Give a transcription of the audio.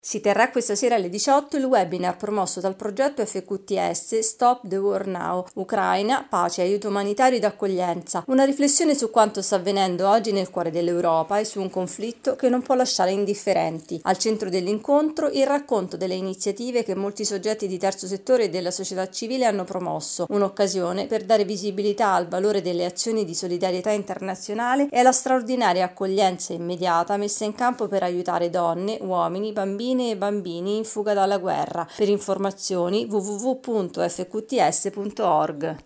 Si terrà questa sera alle 18 il webinar promosso dal progetto FQTS Stop the War Now, Ucraina, pace, aiuto umanitario ed accoglienza, una riflessione su quanto sta avvenendo oggi nel cuore dell'Europa e su un conflitto che non può lasciare indifferenti. Al centro dell'incontro il racconto delle iniziative che molti soggetti di terzo settore e della società civile hanno promosso, un'occasione per dare visibilità al valore delle azioni di solidarietà internazionale e alla straordinaria accoglienza immediata messa in campo per aiutare donne, uomini, bambini e bambini in fuga dalla guerra. Per informazioni www.fqts.org.